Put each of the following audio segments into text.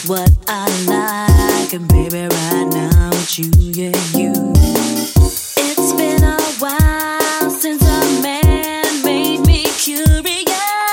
what I like, and baby, right now it's you, yeah, you. It's been a while since a man made me curious.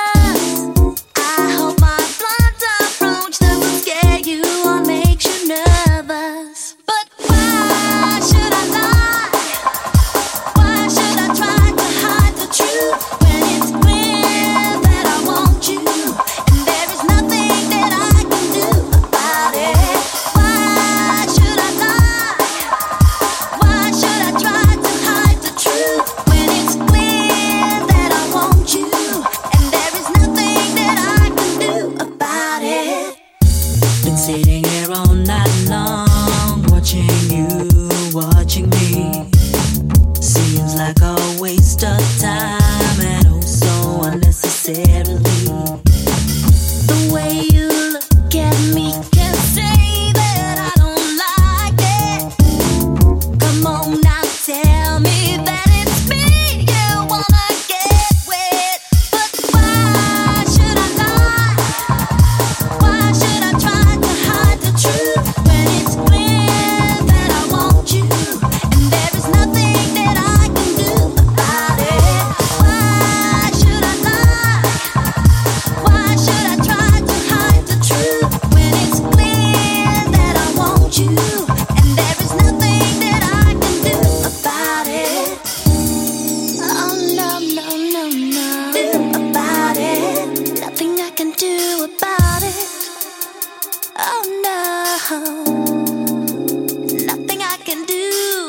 I hope my blunt approach doesn't scare you or makes you nervous. But why should I lie? Why should I try to hide the truth when it's clear that I want you and there is nothing that I can do about it? Why should I lie? Why should I try to hide the truth when it's clear that I want you and there is nothing that I can do about it? Been sitting here all night long, watching you, watching me. Seems like a waste of time and oh so unnecessarily. The way you look at me can say that I don't like it. Come on now, tell me that it's me you wanna get with. But why should I lie? Why should I try to hide the truth when it's clear that I want you and there is nothing that I can do about it? Why should I lie? Why should I try to hide the truth when it's clear that I want you and there is nothing that I can do about it? Oh no, no, no, no. Do about it. Nothing I can do about it. Oh no. Nothing I can do.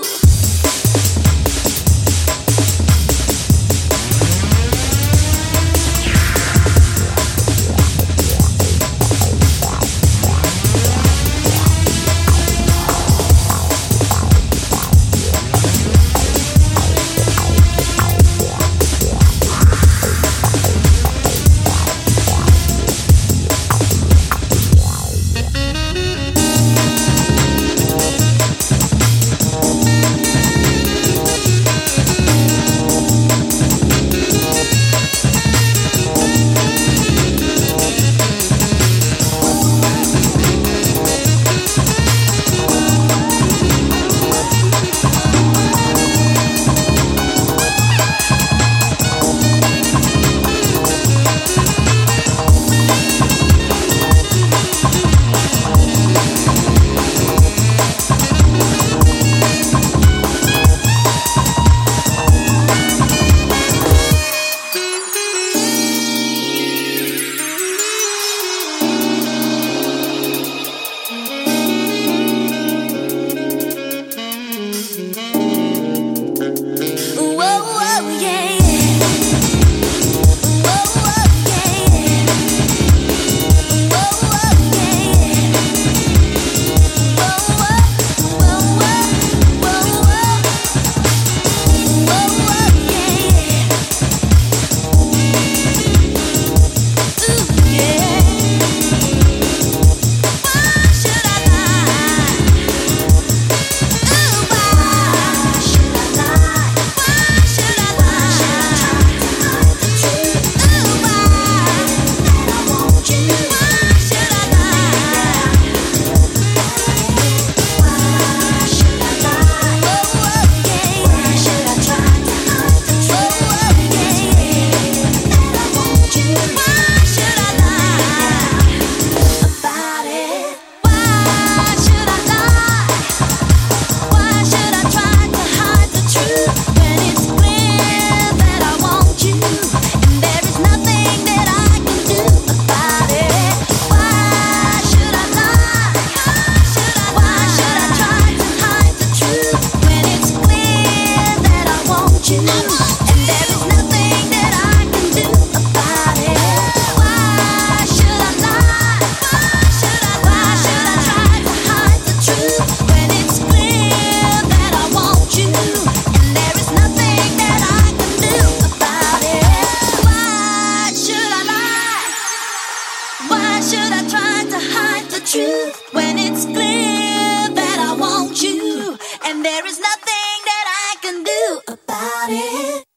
Why should I try to hide the truth when it's clear that I want you and there is nothing that I can do about it?